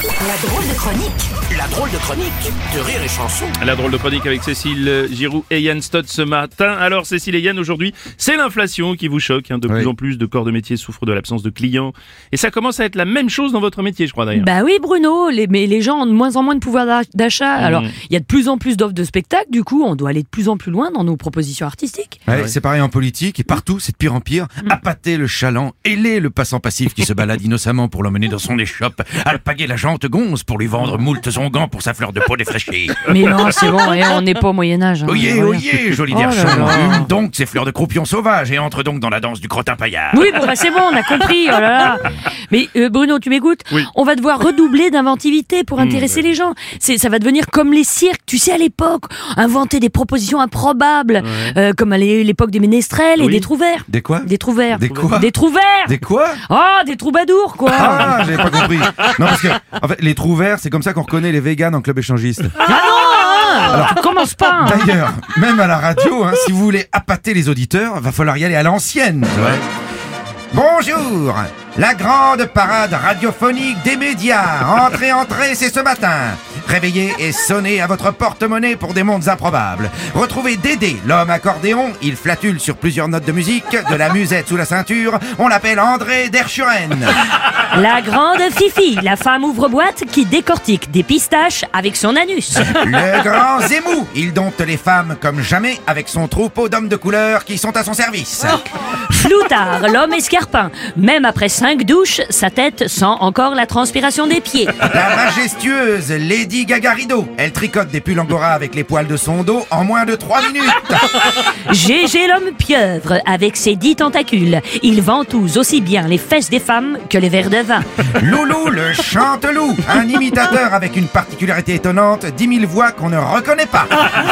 La drôle de chronique. La drôle de chronique de Rire et Chanson. La drôle de chronique avec Cécile Giroux et Yann Stott ce matin. Alors Cécile et Yann, aujourd'hui, c'est l'inflation qui vous choque. De plus en plus de corps de métier souffrent de l'absence de clients. Et ça commence à être la même chose dans votre métier, je crois d'ailleurs. Bah oui Bruno, mais les gens ont de moins en moins de pouvoir d'achat. Alors il y a de plus en plus d'offres de spectacles, du coup on doit aller de plus en plus loin dans nos propositions artistiques. Ouais, c'est pareil en politique et partout, c'est de pire en pire. Appâter le chaland, ailer le passant passif qui se balade innocemment pour l'emmener dans son échoppe, alpaguer la jante gonze pour lui vendre moult son gant pour sa fleur de peau défraîchée. Mais non, c'est bon, on n'est pas au Moyen-Âge. Oyez, joli derchon. Hume donc ces fleurs de croupion sauvage et entre donc dans la danse du crottin paillard. Oui, bon, bah, c'est bon, on a compris. Oh là là. Mais Bruno, tu m'écoutes ? Oui. On va devoir redoubler d'inventivité pour intéresser les gens. Ça va devenir comme les cirques, tu sais, à l'époque. Inventer des propositions improbables, comme à l'époque des ménestrels et des trouvères. Des quoi ? Des trouvères. Des quoi ? Des trouvères. Des quoi ? Oh, des troubadours, quoi. Ah, j'avais pas compris. Non, parce que, en fait, les trous verts, c'est comme ça qu'on reconnaît les véganes en club échangiste. Ah non, alors, tu commences pas. Hein. D'ailleurs, même à la radio, si vous voulez appâter les auditeurs, va falloir y aller à l'ancienne. Ouais. Bonjour, la grande parade radiophonique des médias. Entrez, c'est ce matin. Réveillez et sonnez à votre porte-monnaie pour des mondes improbables. Retrouvez Dédé, l'homme accordéon. Il flatule sur plusieurs notes de musique, de la musette sous la ceinture. On l'appelle André Derchuren. La grande Fifi, la femme ouvre-boîte qui décortique des pistaches avec son anus. Le grand Zemmour, il dompte les femmes comme jamais avec son troupeau d'hommes de couleur qui sont à son service. Floutard, l'homme escarpin. Même après 5 douches, sa tête sent encore la transpiration des pieds. La majestueuse Lady Gagarido, elle tricote des pulls angora avec les poils de son dos en moins de 3 minutes. Gégé l'homme pieuvre, avec ses 10 tentacules. Il ventouse aussi bien les fesses des femmes que les verres de vin. Loulou le chanteloup, un imitateur avec une particularité étonnante, 10 000 voix qu'on ne reconnaît pas.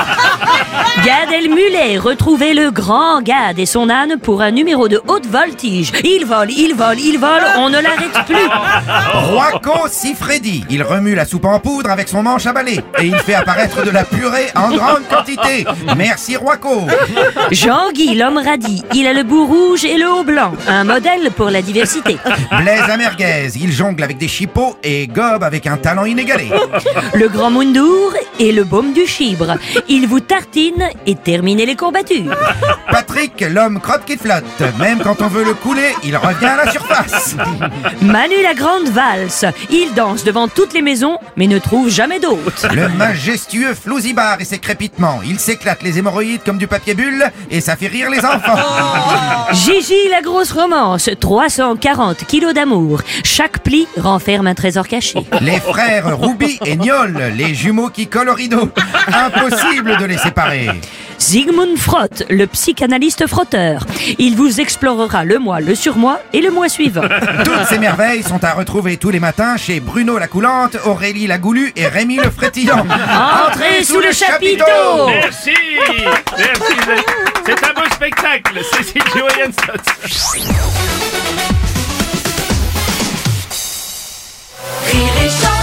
Gad Elmaleh, retrouvez le grand Gad et son âne pour un numéro de haute voltige. Il vole, on ne l'arrête plus. Rocco Siffredi, il remue la soupe en poudre avec son manche à balai et il fait apparaître de la purée en grande quantité. Merci Rocco. Jean-Guy, l'homme radis, il a le bout rouge et le haut blanc, un modèle pour la diversité. Blaise Amerguez, il jongle avec des chipots et gobe avec un talent inégalé. Le grand Moundour et le baume du chibre, il vous tartine et termine les courbatures. Patrick, l'homme crotte qui flotte, même quand on veut le couler, il revient à la surface. Manu la grande valse, il danse devant toutes les maisons mais ne trouve jamais d'hôte. Le majestueux Flouzibar et ses crépitements, il s'éclate les hémorroïdes comme du papier bulle et ça fait rire les enfants. Gigi la grosse romance, 340 kilos d'amour, chaque pli renferme un trésor caché. Les frères Roubi et Niol, les jumeaux qui collent au rideau, impossible de les séparer. Sigmund Frott, le psychanalyste frotteur. Il vous explorera le moi, le surmoi et le mois suivant. Toutes ces merveilles sont à retrouver tous les matins chez Bruno la Coulante, Aurélie la Goulue et Rémi le Frétillant. Entrez sous le chapiteau. Merci. C'est un beau spectacle, Cécile Giroux et Yann Stott. Rire et Chanson.